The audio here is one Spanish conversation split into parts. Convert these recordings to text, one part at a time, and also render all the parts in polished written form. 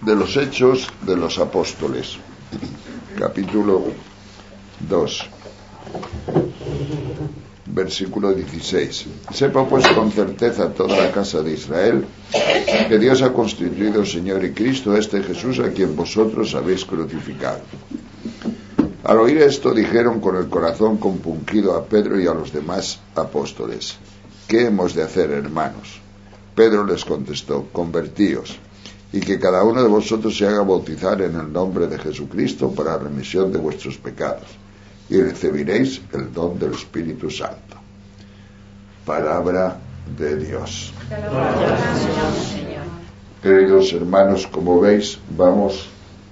de los Hechos de los Apóstoles, capítulo 2, versículo 16. Sepa pues con certeza toda la casa de Israel que Dios ha constituido Señor y Cristo este Jesús a quien vosotros habéis crucificado. Al oír esto dijeron con el corazón compungido a Pedro y a los demás apóstoles: ¿qué hemos de hacer, hermanos? Pedro les contestó: convertíos, y que cada uno de vosotros se haga bautizar en el nombre de Jesucristo para remisión de vuestros pecados, y recibiréis el don del Espíritu Santo. Palabra de Dios. Queridos hermanos, como veis, vamos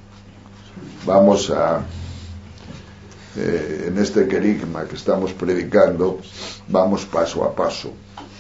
a en este querigma que estamos predicando, vamos paso a paso.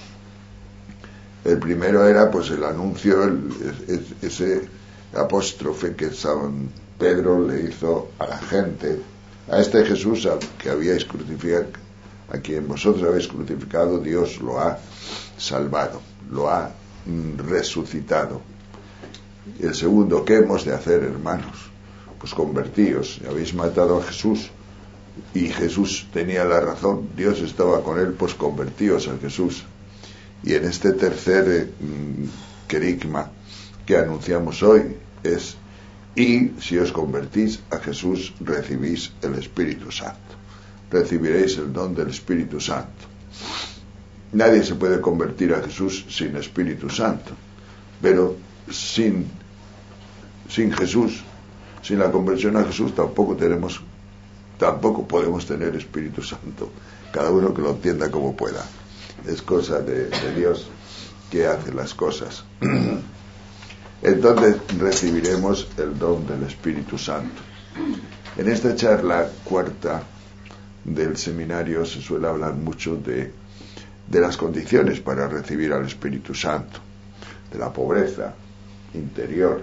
El primero era pues el anuncio, ese apóstrofe que San Pedro le hizo a la gente: a este Jesús al que habíais crucificado, a quien vosotros habéis crucificado, Dios lo ha salvado, lo ha resucitado. Y el segundo: ¿qué hemos de hacer, hermanos? Pues convertíos. Habéis matado a Jesús y Jesús tenía la razón, Dios estaba con él, pues convertíos a Jesús. Y en este tercer querigma que anunciamos hoy es: y si os convertís a Jesús, recibís el Espíritu Santo, recibiréis el don del Espíritu Santo. Nadie se puede convertir a Jesús sin Espíritu Santo, pero sin Jesús, sin la conversión a Jesús, tampoco podemos tener Espíritu Santo. Cada uno que lo entienda como pueda. Es cosa de Dios que hace las cosas. Entonces recibiremos el don del Espíritu Santo. En esta charla cuarta del seminario se suele hablar mucho de las condiciones para recibir al Espíritu Santo, de la pobreza interior.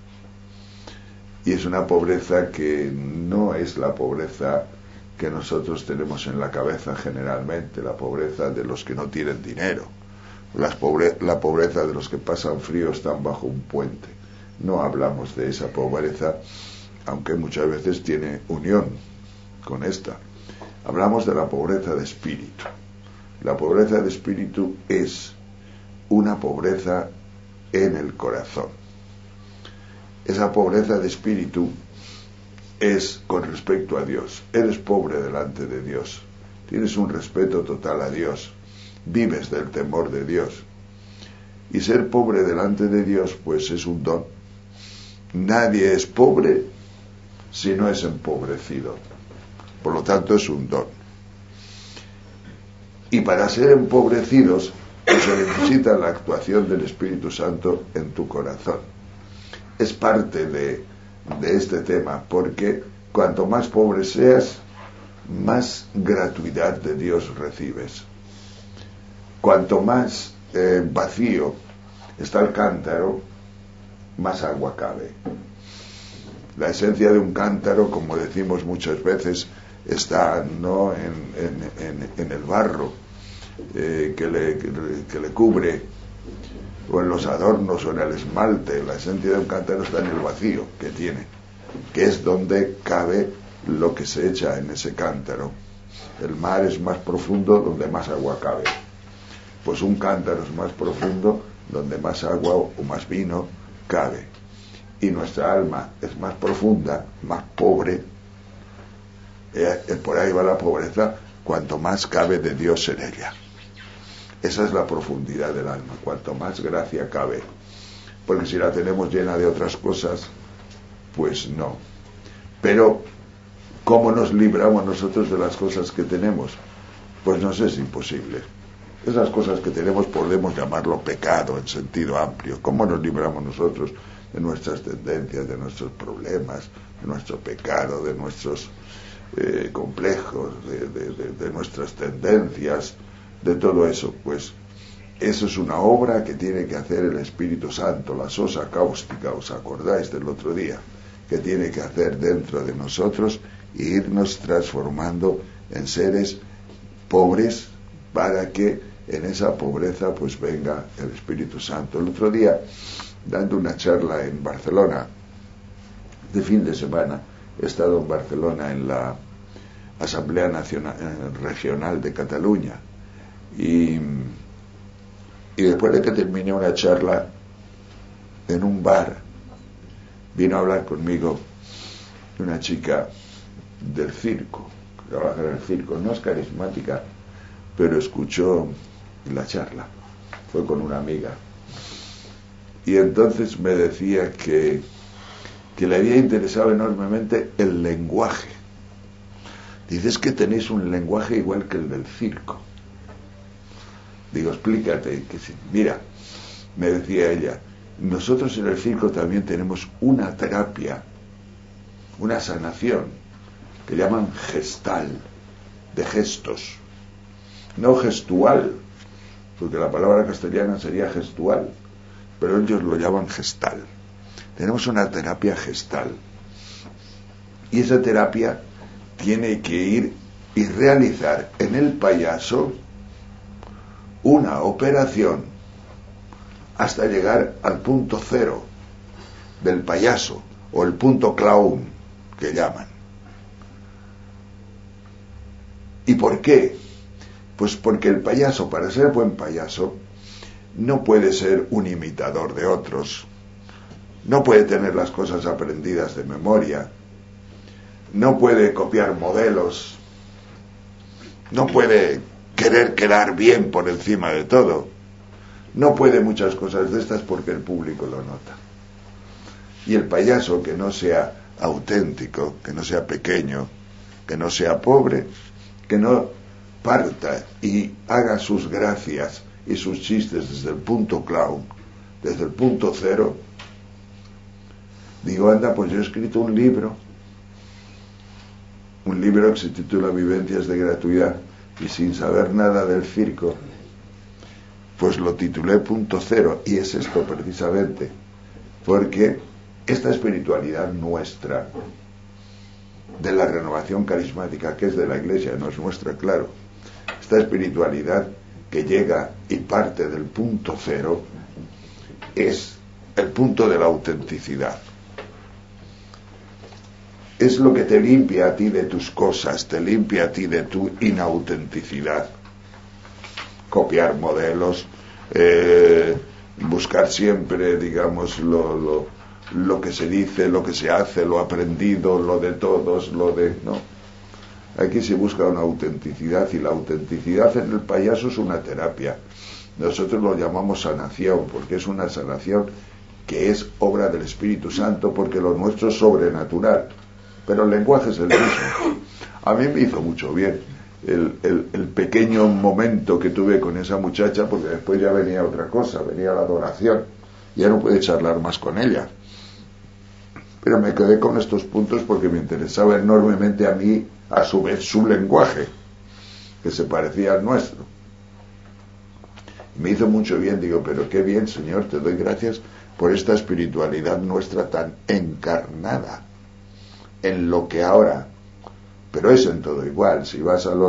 Y es una pobreza que no es la pobreza que nosotros tenemos en la cabeza generalmente, la pobreza de los que no tienen dinero, la pobreza de los que pasan frío, están bajo un puente. No hablamos de esa pobreza, aunque muchas veces tiene unión con esta. Hablamos de la pobreza de espíritu. La pobreza de espíritu es una pobreza en el corazón. Esa pobreza de espíritu es con respecto a Dios. Eres pobre delante de Dios, tienes un respeto total a Dios, vives del temor de Dios. Y ser pobre delante de Dios pues es un don. Nadie es pobre si no es empobrecido, por lo tanto es un don. Y para ser empobrecidos pues se necesita la actuación del Espíritu Santo en tu corazón. Es parte de este tema, porque cuanto más pobre seas, más gratuidad de Dios recibes. Cuanto más vacío está el cántaro, más agua cabe. La esencia de un cántaro, como decimos muchas veces, está no en el barro que le cubre, o en los adornos, o en el esmalte. La esencia de un cántaro está en el vacío que tiene, que es donde cabe lo que se echa en ese cántaro. El mar es más profundo donde más agua cabe. Pues un cántaro es más profundo donde más agua o más vino cabe. Y nuestra alma es más profunda, más pobre. Por ahí va la pobreza, cuanto más cabe de Dios en ella. Esa es la profundidad del alma, cuanto más gracia cabe. Porque si la tenemos llena de otras cosas, pues no. Pero ¿cómo nos libramos nosotros de las cosas que tenemos? Pues nos es imposible. Esas cosas que tenemos podemos llamarlo pecado en sentido amplio. ¿Cómo nos libramos nosotros de nuestras tendencias, de nuestros problemas, de nuestro pecado, de nuestros complejos, de nuestras tendencias, de todo eso? Pues eso es una obra que tiene que hacer el Espíritu Santo, la sosa cáustica, ¿os acordáis del otro día? Que tiene que hacer dentro de nosotros e irnos transformando en seres pobres, para que en esa pobreza pues venga el Espíritu Santo. El otro día dando una charla en Barcelona de fin de semana. He estado en Barcelona en la Asamblea Nacional Regional de Cataluña y después de que terminé una charla en un bar, vino a hablar conmigo una chica del circo, que trabaja en el circo. No es carismática, pero escuchó la charla, fue con una amiga, y entonces me decía que le había interesado enormemente el lenguaje. Dices que tenéis un lenguaje igual que el del circo. Digo, explícate. Mira, me decía ella, nosotros en el circo también tenemos una terapia, una sanación, que llaman gestal, de gestos, no gestual, porque la palabra castellana sería gestual, pero ellos lo llaman gestal. Tenemos una terapia gestal, y esa terapia tiene que ir y realizar en el payaso una operación hasta llegar al punto cero del payaso, o el punto clown que llaman. ¿Y por qué? Pues porque el payaso, para ser buen payaso, no puede ser un imitador de otros, no puede tener las cosas aprendidas de memoria, no puede copiar modelos, no puede querer quedar bien por encima de todo, no puede muchas cosas de estas porque el público lo nota. Y el payaso que no sea auténtico, que no sea pequeño, que no sea pobre, que no parta y haga sus gracias y sus chistes desde el punto clown, desde el punto cero. Digo, anda, pues yo he escrito un libro que se titula Vivencias de Gratuidad, y sin saber nada del circo, pues lo titulé Punto Cero, y es esto precisamente, porque esta espiritualidad nuestra, de la renovación carismática, que es de la Iglesia, no es nuestra, claro, esta espiritualidad que llega y parte del punto cero, es el punto de la autenticidad. Es lo que te limpia a ti de tus cosas, te limpia a ti de tu inautenticidad. Copiar modelos, buscar siempre, digamos, lo que se dice, lo que se hace, lo aprendido, lo de todos, no. Aquí se busca una autenticidad, y la autenticidad en el payaso es una terapia. Nosotros lo llamamos sanación, porque es una sanación que es obra del Espíritu Santo, porque lo nuestro es sobrenatural. Pero el lenguaje es el mismo. A mí me hizo mucho bien el pequeño momento que tuve con esa muchacha, porque después ya venía otra cosa, venía la adoración, ya no pude charlar más con ella. Pero me quedé con estos puntos porque me interesaba enormemente a mí, a su vez, su lenguaje, que se parecía al nuestro. Me hizo mucho bien, digo, pero qué bien, Señor, te doy gracias por esta espiritualidad nuestra tan encarnada en lo que ahora, pero es en todo igual. Si vas a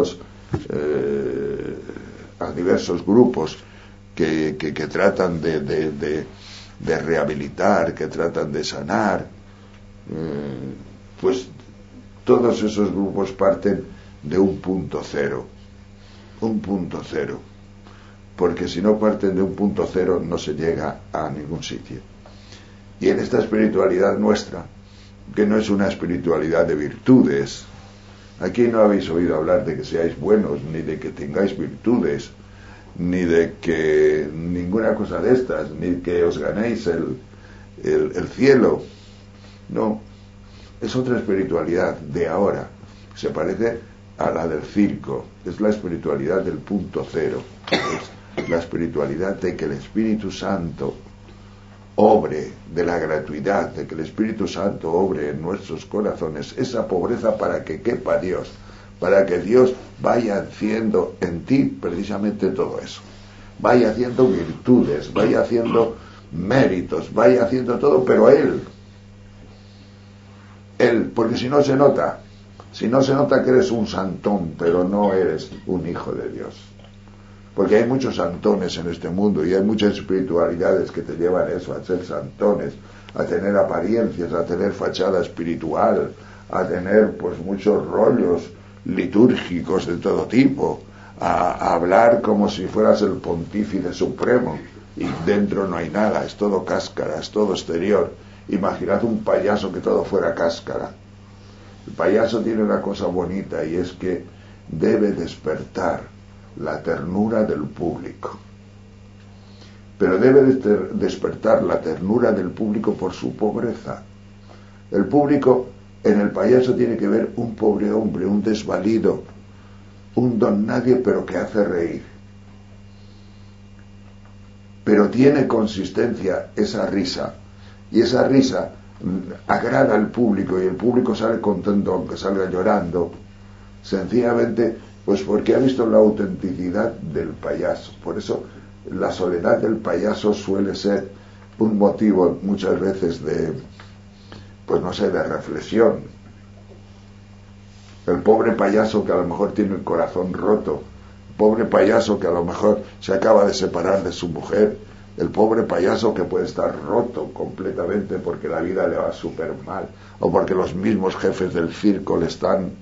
diversos grupos que tratan de rehabilitar, que tratan de sanar, pues todos esos grupos parten de un punto cero, porque si no parten de un punto cero no se llega a ningún sitio. Y en esta espiritualidad nuestra, que no es una espiritualidad de virtudes, aquí no habéis oído hablar de que seáis buenos, ni de que tengáis virtudes, ni de que ninguna cosa de estas, ni que os ganéis el cielo. No, es otra espiritualidad de ahora, se parece a la del circo, es la espiritualidad del punto cero, es la espiritualidad de que el Espíritu Santo obre, de la gratuidad, de que el Espíritu Santo obre en nuestros corazones esa pobreza para que quepa Dios, para que Dios vaya haciendo en ti precisamente todo eso, vaya haciendo virtudes, vaya haciendo méritos, vaya haciendo todo, pero Él, porque si no se nota que eres un santón, pero no eres un hijo de Dios. porque hay muchos santones en este mundo y hay muchas espiritualidades que te llevan eso, a ser santones, a tener apariencias, a tener fachada espiritual, a tener pues muchos rollos litúrgicos de todo tipo, a hablar como si fueras el pontífice supremo y dentro no hay nada, es todo cáscara, es todo exterior. Imaginad un payaso que todo fuera cáscara. El payaso tiene una cosa bonita y es que debe despertar la ternura del público, pero debe despertar la ternura del público por su pobreza. El público en el payaso tiene que ver un pobre hombre, un desvalido, un don nadie, pero que hace reír. Pero tiene consistencia esa risa, y esa risa agrada al público, y el público sale contento aunque salga llorando, sencillamente pues porque ha visto la autenticidad del payaso. Por eso la soledad del payaso suele ser un motivo muchas veces de, pues no sé, de reflexión. El pobre payaso que a lo mejor tiene el corazón roto, el pobre payaso que a lo mejor se acaba de separar de su mujer, el pobre payaso que puede estar roto completamente porque la vida le va súper mal, o porque los mismos jefes del circo le están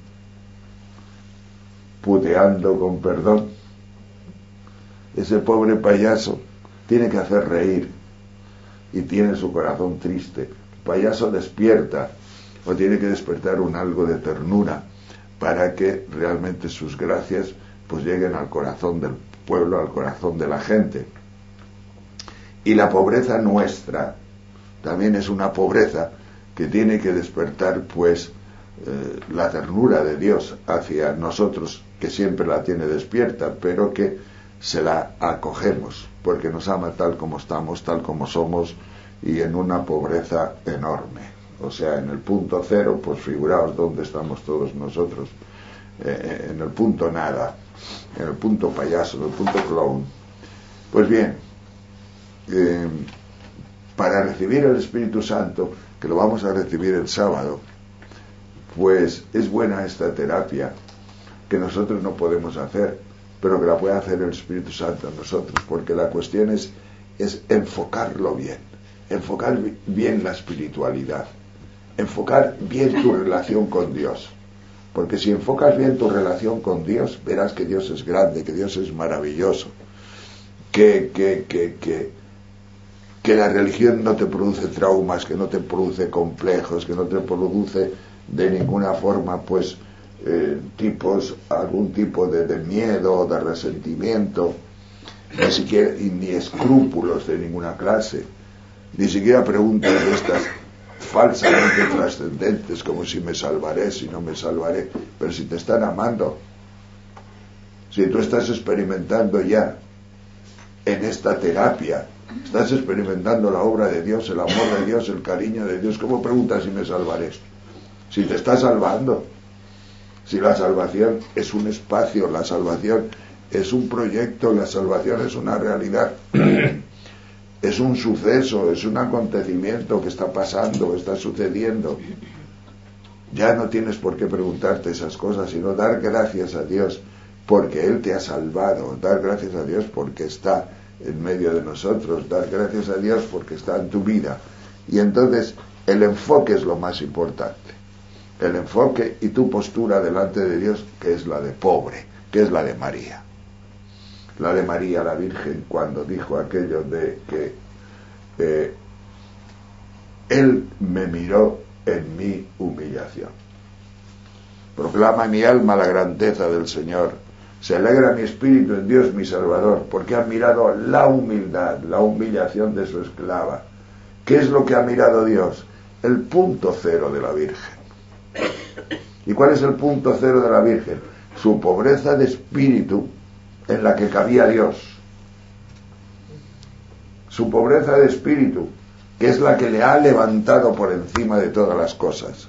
puteando, con perdón. Ese pobre payaso tiene que hacer reír y tiene su corazón triste. El payaso despierta, o tiene que despertar un algo de ternura para que realmente sus gracias pues lleguen al corazón del pueblo, al corazón de la gente. Y la pobreza nuestra también es una pobreza que tiene que despertar pues la ternura de Dios hacia nosotros, que siempre la tiene despierta, pero que se la acogemos porque nos ama tal como estamos, tal como somos, y en una pobreza enorme. O sea, en el punto cero, pues figuraos dónde estamos todos nosotros, en el punto nada, en el punto payaso, en el punto clown. Pues bien, para recibir el Espíritu Santo, que lo vamos a recibir el sábado, pues es buena esta terapia que nosotros no podemos hacer, pero que la puede hacer el Espíritu Santo en nosotros, porque la cuestión es enfocarlo bien, enfocar bien la espiritualidad, enfocar bien tu relación con Dios, porque si enfocas bien tu relación con Dios, verás que Dios es grande, que Dios es maravilloso, que la religión no te produce traumas, que no te produce complejos, que no te produce de ninguna forma pues algún tipo de miedo, de resentimiento, ni siquiera ni escrúpulos de ninguna clase, ni siquiera preguntas de estas falsamente trascendentes como si me salvaré, si no me salvaré. Pero si te están amando, si tú estás experimentando ya en esta terapia, estás experimentando la obra de Dios, el amor de Dios, el cariño de Dios, ¿cómo preguntas si me salvaré? Si te está salvando, si la salvación es un espacio, la salvación es un proyecto, la salvación es una realidad, es un suceso, es un acontecimiento que está pasando, está sucediendo. Ya no tienes por qué preguntarte esas cosas, sino dar gracias a Dios porque Él te ha salvado, dar gracias a Dios porque está en medio de nosotros, dar gracias a Dios porque está en tu vida. Y entonces el enfoque es lo más importante, el enfoque y tu postura delante de Dios, que es la de pobre, que es la de María. La de María la Virgen, cuando dijo aquello de que Él me miró en mi humillación. Proclama mi alma la grandeza del Señor, se alegra mi espíritu en Dios mi Salvador, porque ha mirado la humildad, la humillación de su esclava. ¿Qué es lo que ha mirado Dios? El punto cero de la Virgen. ¿Y cuál es el punto cero de la Virgen? Su pobreza de espíritu en la que cabía Dios. Su pobreza de espíritu, que es la que le ha levantado por encima de todas las cosas.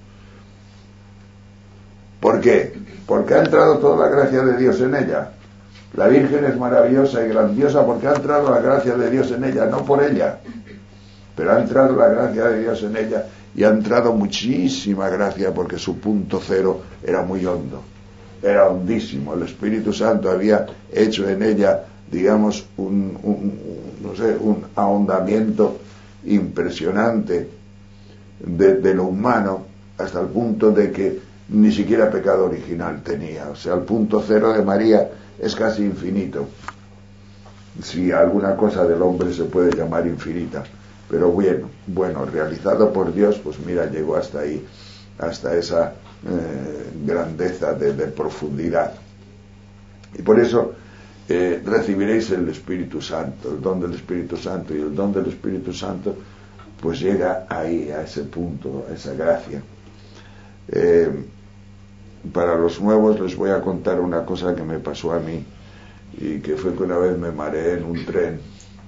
¿Por qué? Porque ha entrado toda la gracia de Dios en ella. La Virgen es maravillosa y grandiosa porque ha entrado la gracia de Dios en ella, no por ella, pero ha entrado la gracia de Dios en ella, y ha entrado muchísima gracia porque su punto cero era muy hondo. era hondísimo. El Espíritu Santo había hecho en ella, digamos, un ahondamiento impresionante de lo humano, hasta el punto de que ni siquiera pecado original tenía. O sea, el punto cero de María es casi infinito, si alguna cosa del hombre se puede llamar infinita. Pero bueno, realizado por Dios, pues mira, llegó hasta ahí, hasta esa grandeza de profundidad. Y por eso recibiréis el Espíritu Santo, el don del Espíritu Santo, y el don del Espíritu Santo pues llega ahí, a ese punto, a esa gracia. Para los nuevos les voy a contar una cosa que me pasó a mí, y que fue que una vez me mareé en un tren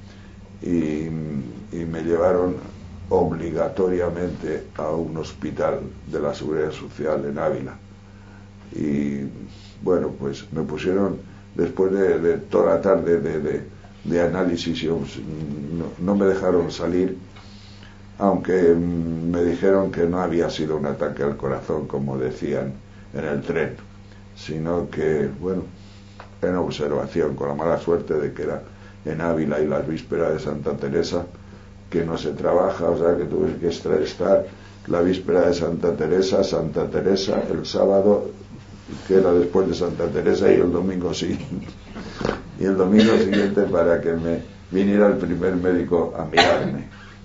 y me llevaron obligatoriamente a un hospital de la Seguridad Social en Ávila. Y bueno, pues me pusieron, después de toda la tarde de análisis, no me dejaron salir, aunque me dijeron que no había sido un ataque al corazón, como decían en el tren, sino que, bueno, en observación, con la mala suerte de que era en Ávila y las vísperas de Santa Teresa, que no se trabaja, o sea que tuve que estar la víspera de Santa Teresa, el sábado, que era después de Santa Teresa, y el domingo siguiente. Y el domingo siguiente para que me viniera el primer médico a mirarme.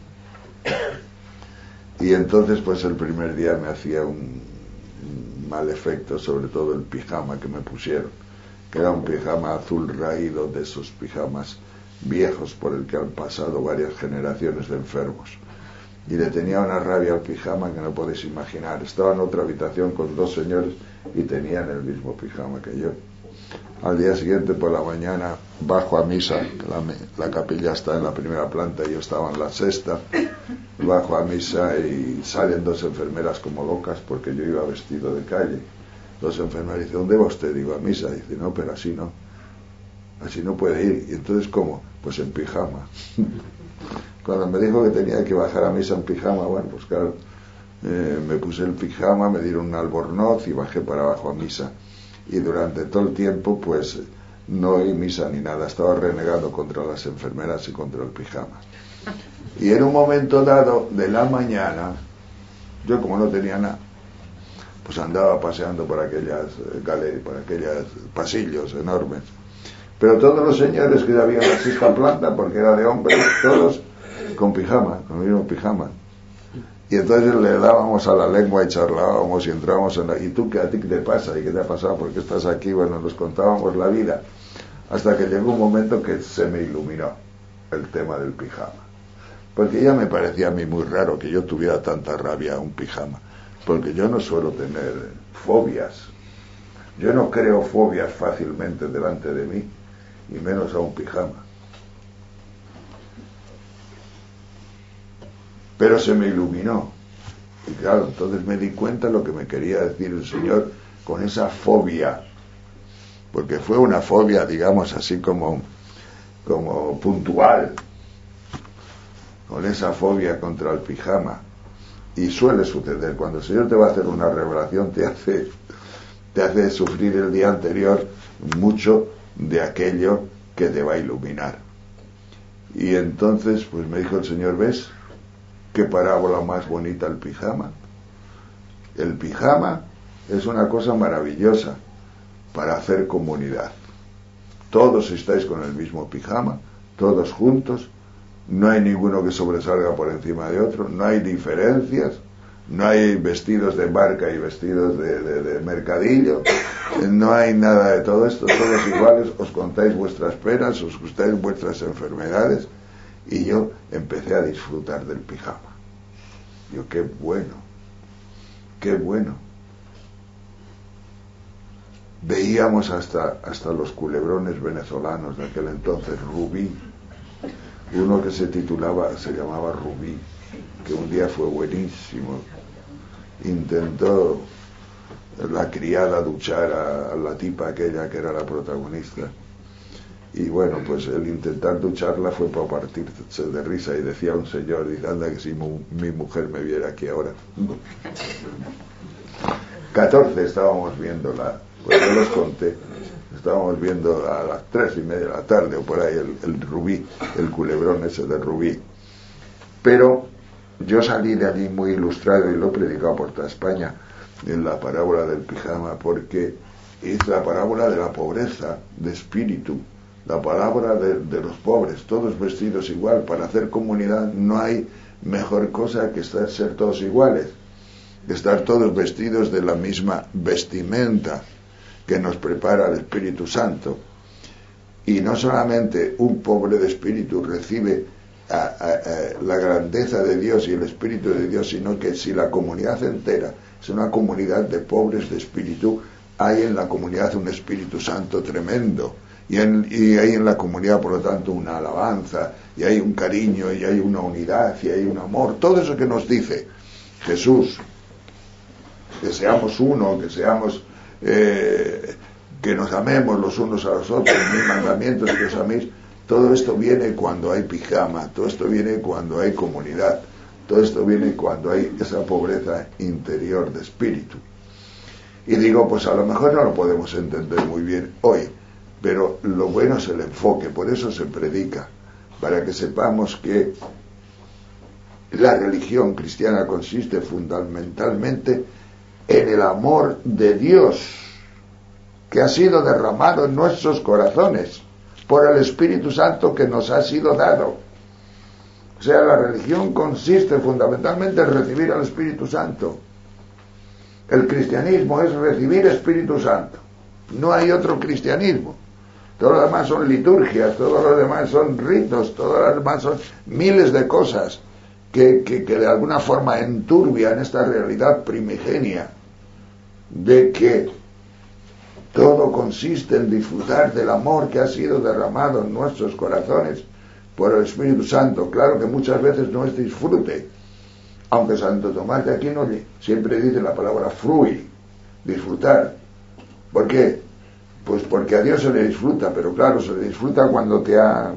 Y entonces pues el primer día me hacía un mal efecto, sobre todo el pijama que me pusieron, que era un pijama azul raído, de esos pijamas viejos por el que han pasado varias generaciones de enfermos. Y le tenía una rabia al pijama que no podéis imaginar. Estaba en otra habitación con dos señores y tenían el mismo pijama que yo. Al día siguiente por la mañana bajo a misa, la capilla está en la primera planta y yo estaba en la sexta, bajo a misa y salen dos enfermeras como locas porque yo iba vestido de calle. Dos enfermeras dicen, ¿dónde va usted? Digo, a misa. Dice, no, pero así no puede ir. Y entonces, ¿cómo? Pues en pijama. Cuando me dijo que tenía que bajar a misa en pijama, bueno, pues claro, me puse el pijama, me dieron un albornoz y bajé para abajo a misa. Y durante todo el tiempo pues no oí misa ni nada, estaba renegando contra las enfermeras y contra el pijama. Y en un momento dado de la mañana, yo como no tenía nada, pues andaba paseando por aquellas galerías, por aquellos pasillos enormes, pero todos los señores que habían en la sexta planta, porque era de hombres, todos con pijama, con el mismo pijama. Y entonces le dábamos a la lengua y charlábamos y entrábamos en ¿y tú a ti qué te pasa? ¿Y qué te ha pasado? ¿Por qué estás aquí? Bueno, nos contábamos la vida, hasta que llegó un momento que se me iluminó el tema del pijama, porque ya me parecía a mí muy raro que yo tuviera tanta rabia a un pijama, porque yo no suelo tener fobias, yo no creo fobias fácilmente delante de mí, y menos a un pijama. Pero se me iluminó. Y claro, entonces me di cuenta de lo que me quería decir el Señor con esa fobia. Porque fue una fobia, digamos, así como puntual. Con esa fobia contra el pijama. Y suele suceder. Cuando el Señor te va a hacer una revelación, te hace sufrir el día anterior mucho de aquello que te va a iluminar. Y entonces, pues me dijo el Señor, ¿ves? ¿Qué parábola más bonita el pijama? El pijama es una cosa maravillosa para hacer comunidad. Todos estáis con el mismo pijama, todos juntos, no hay ninguno que sobresalga por encima de otro, no hay diferencias, no hay vestidos de barca y vestidos de mercadillo, no hay nada de todo esto, todos iguales, os contáis vuestras penas, os contáis vuestras enfermedades. Y yo empecé a disfrutar del pijama. Yo, qué bueno. Veíamos hasta los culebrones venezolanos de aquel entonces, Rubí, uno que se llamaba Rubí, que un día fue buenísimo. Intentó la criada duchar a la tipa aquella que era la protagonista. Y bueno, pues el intentar ducharla fue para partirse de risa, y decía un señor, dice, anda que si mi mujer me viera aquí ahora. 14 estábamos viendo Pues yo los conté. Estábamos viendo a las 3:30 de la tarde o por ahí el Rubí, el culebrón ese de Rubí. Pero yo salí de allí muy ilustrado y lo he predicado por toda España en la parábola del pijama, porque es la parábola de la pobreza de espíritu, la parábola de los pobres, todos vestidos igual. Para hacer comunidad no hay mejor cosa que ser todos iguales, que estar todos vestidos de la misma vestimenta que nos prepara el Espíritu Santo. Y no solamente un pobre de espíritu recibe la grandeza de Dios y el Espíritu de Dios, sino que si la comunidad entera es una comunidad de pobres de espíritu, hay en la comunidad un Espíritu Santo tremendo, y hay en la comunidad, por lo tanto, una alabanza, y hay un cariño, y hay una unidad, y hay un amor. Todo eso que nos dice Jesús, que seamos uno, que seamos que nos amemos los unos a los otros, mis mandamientos que os améis. Todo esto viene cuando hay pijama, todo esto viene cuando hay comunidad, todo esto viene cuando hay esa pobreza interior de espíritu. Y digo, pues a lo mejor no lo podemos entender muy bien hoy, pero lo bueno es el enfoque, por eso se predica, para que sepamos que la religión cristiana consiste fundamentalmente en el amor de Dios, que ha sido derramado en nuestros corazones por el Espíritu Santo que nos ha sido dado. O sea, la religión consiste fundamentalmente en recibir al Espíritu Santo. El cristianismo es recibir Espíritu Santo. No hay otro cristianismo. Todo lo demás son liturgias, todo lo demás son ritos, todo lo demás son miles de cosas que de alguna forma enturbian esta realidad primigenia de que todo consiste en disfrutar del amor que ha sido derramado en nuestros corazones por el Espíritu Santo. Claro que muchas veces no es disfrute, aunque Santo Tomás de Aquino siempre dice la palabra frui, disfrutar. ¿Por qué? Pues porque a Dios se le disfruta, pero claro, se le disfruta cuando te ha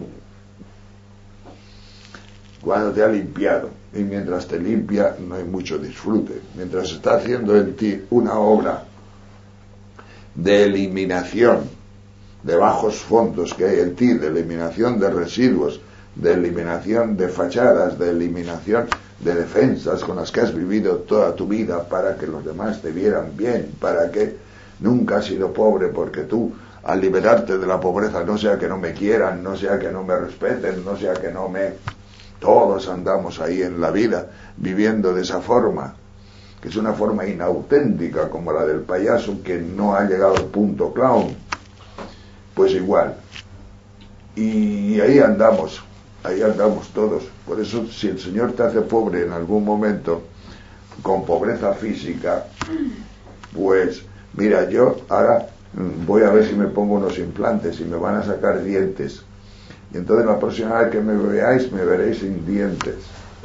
limpiado, y mientras te limpia no hay mucho disfrute. Mientras está haciendo en ti una obra de eliminación de bajos fondos que hay en ti, de eliminación de residuos, de eliminación de fachadas, de eliminación de defensas con las que has vivido toda tu vida para que los demás te vieran bien, para que nunca has sido pobre, porque tú, al liberarte de la pobreza, no sea que no me quieran, no sea que no me respeten, no sea que no me... Todos andamos ahí en la vida viviendo de esa forma, que es una forma inauténtica, como la del payaso que no ha llegado al punto clown. Pues igual. Y ahí andamos todos. Por eso, si el Señor te hace pobre en algún momento, con pobreza física, pues mira, yo ahora voy a ver si me pongo unos implantes y me van a sacar dientes. Y entonces la próxima vez que me veáis, me veréis sin dientes.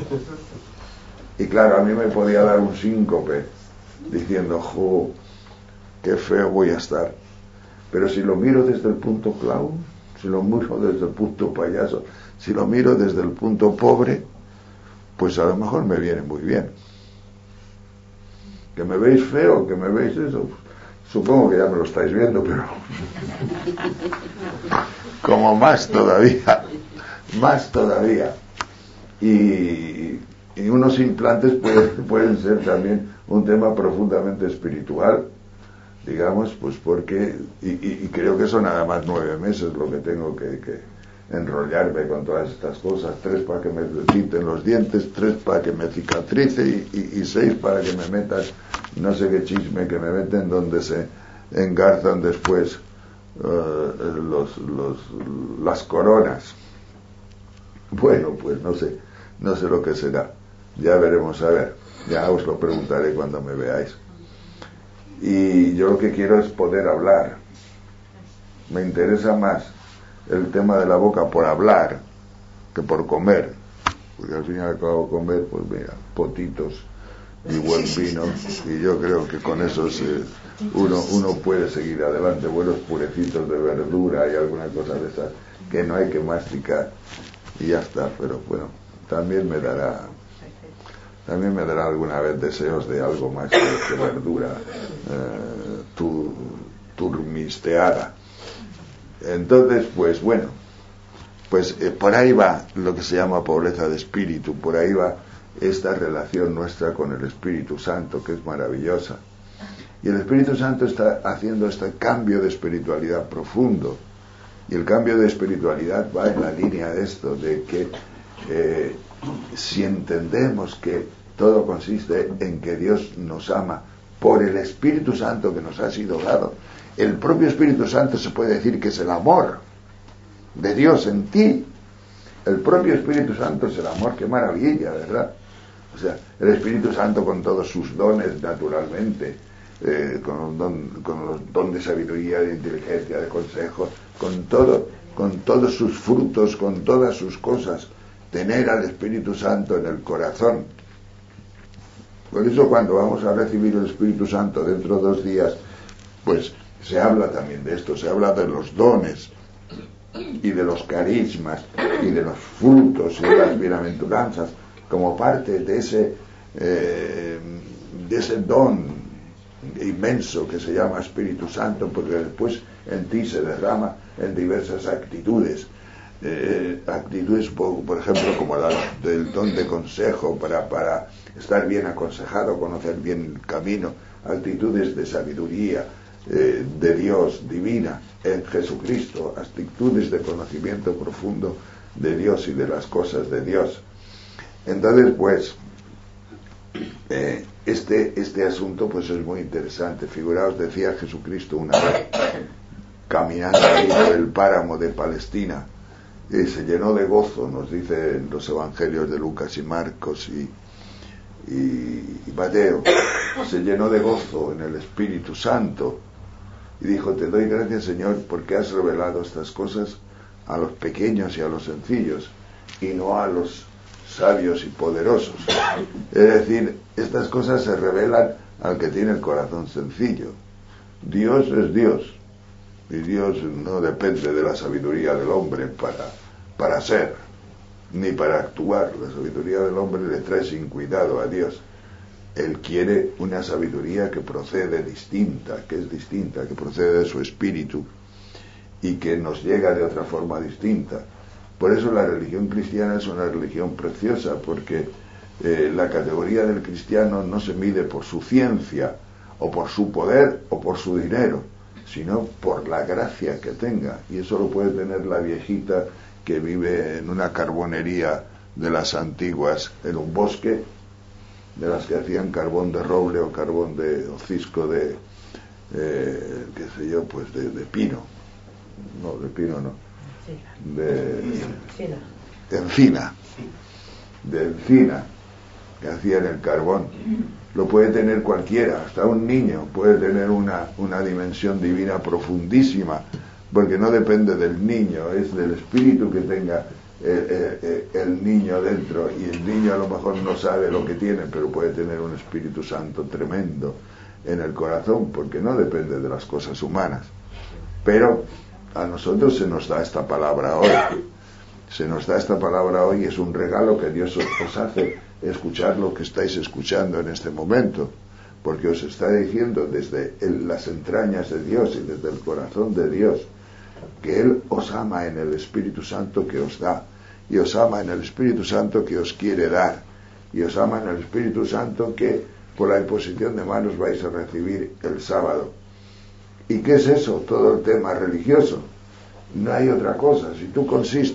Y claro, a mí me podía dar un síncope diciendo, ¡jo! ¡Qué feo voy a estar! Pero si lo miro desde el punto clown, si lo miro desde el punto payaso, si lo miro desde el punto pobre, pues a lo mejor me viene muy bien. Que me veis feo, que me veis eso, supongo que ya me lo estáis viendo, pero como más todavía. Y unos implantes pueden ser también un tema profundamente espiritual, digamos, pues porque, y creo que son nada más 9 meses lo que tengo que enrollarme con todas estas cosas, 3 para que me quiten los dientes, 3 para que me cicatrice y 6 para que me metan no sé qué chisme que me meten donde se engarzan después las coronas. Bueno, pues no sé lo que será, ya veremos, a ver, ya os lo preguntaré cuando me veáis. Y yo lo que quiero es poder hablar. Me interesa más el tema de la boca por hablar que por comer, porque al fin y al cabo comer, pues mira, potitos y buen vino, y yo creo que con eso uno puede seguir adelante, buenos purecitos de verdura y alguna cosa de esas que no hay que masticar y ya está. Pero bueno, también me dará alguna vez deseos de algo más que verdura. turmisteada. Entonces, pues bueno, pues por ahí va lo que se llama pobreza de espíritu, por ahí va esta relación nuestra con el Espíritu Santo, que es maravillosa. Y el Espíritu Santo está haciendo este cambio de espiritualidad profundo. Y el cambio de espiritualidad va en la línea de esto, de que si entendemos que todo consiste en que Dios nos ama por el Espíritu Santo que nos ha sido dado, el propio Espíritu Santo se puede decir que es el amor de Dios en ti. El propio Espíritu Santo es el amor, qué maravilla, ¿verdad? O sea, el Espíritu Santo con todos sus dones naturalmente, con los dones de sabiduría, de inteligencia, de consejo, con todos sus frutos, con todas sus cosas, tener al Espíritu Santo en el corazón. Por eso cuando vamos a recibir el Espíritu Santo dentro de 2 días, pues se habla también de esto, se habla de los dones y de los carismas y de los frutos y de las bienaventuranzas como parte de ese don inmenso que se llama Espíritu Santo, porque después en ti se derrama en diversas actitudes, por ejemplo, como la del don de consejo para estar bien aconsejado, conocer bien el camino, actitudes de sabiduría de Dios divina en Jesucristo, actitudes de conocimiento profundo de Dios y de las cosas de Dios. Entonces, pues este asunto pues es muy interesante. Figuraos, decía Jesucristo una vez caminando ahí por el páramo de Palestina, y se llenó de gozo, nos dicen los evangelios de Lucas y Marcos y Mateo, se llenó de gozo en el Espíritu Santo y dijo: te doy gracias, Señor, porque has revelado estas cosas a los pequeños y a los sencillos y no a los sabios y poderosos. Es decir, estas cosas se revelan al que tiene el corazón sencillo. Dios es Dios y Dios no depende de la sabiduría del hombre para ser ni para actuar. La sabiduría del hombre le trae sin cuidado a Dios. Él quiere una sabiduría que procede distinta, que procede de su espíritu y que nos llega de otra forma distinta. Por eso la religión cristiana es una religión preciosa, porque la categoría del cristiano no se mide por su ciencia o por su poder o por su dinero, sino por la gracia que tenga. Y eso lo puede tener la viejita que vive en una carbonería de las antiguas, en un bosque, de las que hacían carbón de roble o carbón o cisco de qué sé yo, pues de pino. No, de pino no. De encina, que hacían el carbón. Lo puede tener cualquiera, hasta un niño puede tener una dimensión divina profundísima, porque no depende del niño, es del espíritu que tenga el niño dentro, y el niño a lo mejor no sabe lo que tiene, pero puede tener un Espíritu Santo tremendo en el corazón, porque no depende de las cosas humanas. Pero a nosotros se nos da esta palabra hoy. Es un regalo que Dios os hace, escuchar lo que estáis escuchando en este momento, porque os está diciendo desde las entrañas de Dios y desde el corazón de Dios que Él os ama en el Espíritu Santo que os da, y os ama en el Espíritu Santo que os quiere dar, y os ama en el Espíritu Santo que por la imposición de manos vais a recibir el sábado. ¿Y qué es eso? Todo el tema religioso. No hay otra cosa. Si tú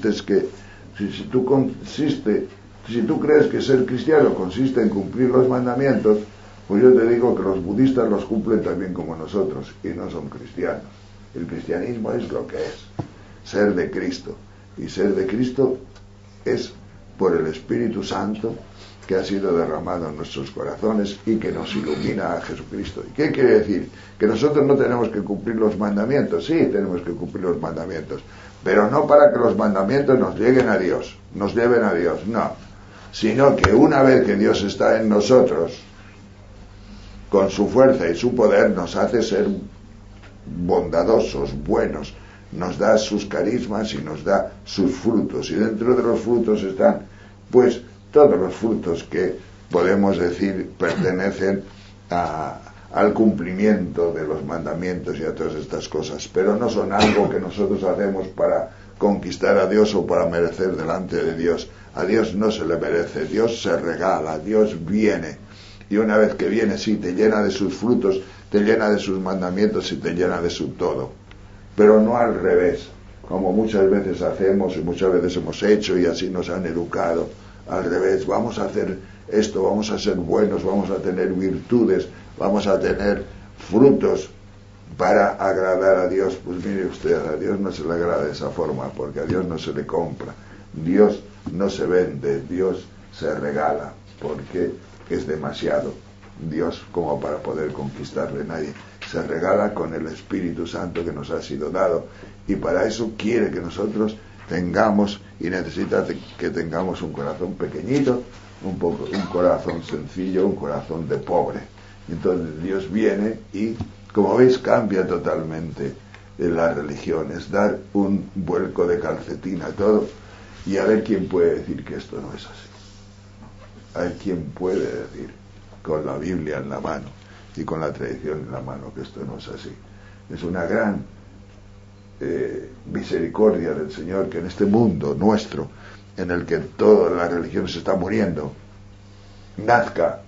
crees que ser cristiano consiste en cumplir los mandamientos, pues yo te digo que los budistas los cumplen también como nosotros y no son cristianos. El cristianismo es lo que es, ser de Cristo, y ser de Cristo es por el Espíritu Santo que ha sido derramado en nuestros corazones y que nos ilumina a Jesucristo. ¿Y qué quiere decir? Que nosotros no tenemos que cumplir los mandamientos. Sí, tenemos que cumplir los mandamientos, pero no para que los mandamientos nos lleven a Dios, no, sino que una vez que Dios está en nosotros, con su fuerza y su poder, nos hace ser bondadosos, buenos, nos da sus carismas y nos da sus frutos, y dentro de los frutos están pues todos los frutos que podemos decir pertenecen a al cumplimiento de los mandamientos y a todas estas cosas, pero no son algo que nosotros hacemos para conquistar a Dios o para merecer delante de Dios. A Dios no se le merece, Dios se regala, Dios viene, y una vez que viene, sí, te llena de sus frutos, te llena de sus mandamientos y te llena de su todo, pero no al revés, como muchas veces hacemos y muchas veces hemos hecho y así nos han educado. Al revés, vamos a hacer esto, vamos a ser buenos, vamos a tener virtudes, vamos a tener frutos para agradar a Dios. Pues mire usted, a Dios no se le agrada de esa forma, porque a Dios no se le compra, Dios no se vende, Dios se regala, porque es demasiado Dios como para poder conquistarle. Nadie se regala con el Espíritu Santo que nos ha sido dado, y para eso quiere que nosotros tengamos, y necesita que tengamos un corazón pequeñito, un corazón sencillo, un corazón de pobre. Entonces Dios viene y, como veis, cambia totalmente la religión, es dar un vuelco de calcetín a todo, y a ver quién puede decir que esto no es así. A ver quién puede decir, con la Biblia en la mano y con la tradición en la mano, que esto no es así. Es una gran misericordia del Señor que en este mundo nuestro, en el que toda la religión se está muriendo, nazca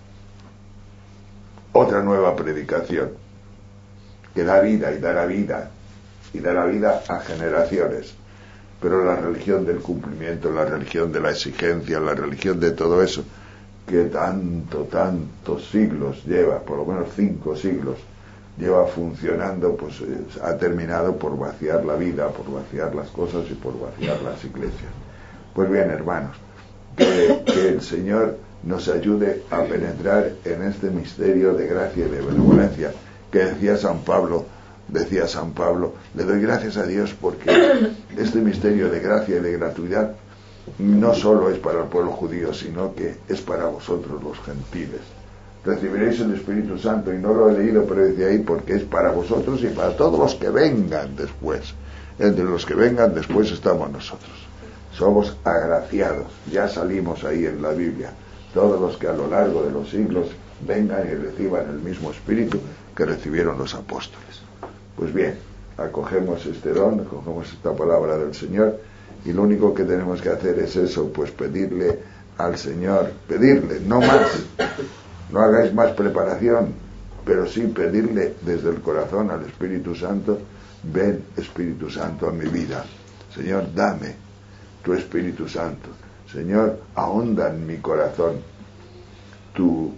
otra nueva predicación que da vida y dará vida y dará vida a generaciones. Pero la religión del cumplimiento, la religión de la exigencia, la religión de todo eso que tantos siglos lleva, por lo menos 5 siglos lleva funcionando, pues ha terminado por vaciar la vida, por vaciar las cosas y por vaciar las iglesias. Pues bien, hermanos, que el Señor nos ayude a penetrar en este misterio de gracia y de benevolencia que decía San Pablo, le doy gracias a Dios porque este misterio de gracia y de gratuidad no solo es para el pueblo judío, sino que es para vosotros los gentiles. Recibiréis el Espíritu Santo, y no lo he leído, pero dice ahí, porque es para vosotros y para todos los que vengan después. Entre los que vengan después estamos nosotros. Somos agraciados, ya salimos ahí en la Biblia. Todos los que a lo largo de los siglos vengan y reciban el mismo Espíritu que recibieron los apóstoles. Pues bien, acogemos este don, acogemos esta palabra del Señor, y lo único que tenemos que hacer es eso, pues pedirle al Señor, pedirle, no más, no hagáis más preparación, pero sí pedirle desde el corazón al Espíritu Santo: ven, Espíritu Santo, a mi vida. Señor, dame tu Espíritu Santo. Señor, ahonda en mi corazón tu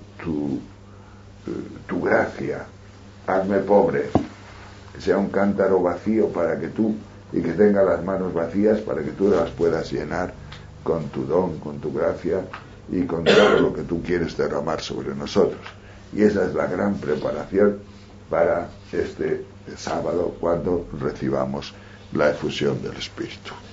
gracia. Hazme pobre, que sea un cántaro vacío para que tú, y que tenga las manos vacías para que tú las puedas llenar con tu don, con tu gracia y con todo lo que tú quieres derramar sobre nosotros. Y esa es la gran preparación para este sábado, cuando recibamos la efusión del Espíritu.